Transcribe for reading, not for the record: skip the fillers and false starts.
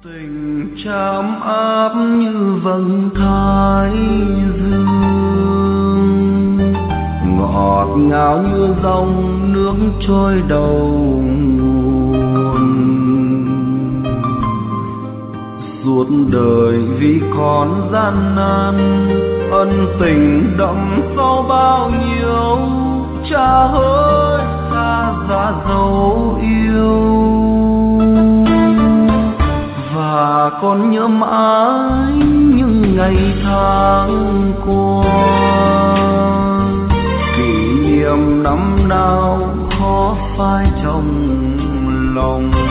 Tình chạm áp như vầng thái dương, ngọt ngào như dòng nước trôi đầu nguồn. Suốt đời vì còn gian nan, ân tình đậm sâu bao nhiêu, cha hỡi xa giá dấu yêu. Và còn nhớ mãi những ngày tháng qua, kỷ niệm năm nào khó phai trong lòng.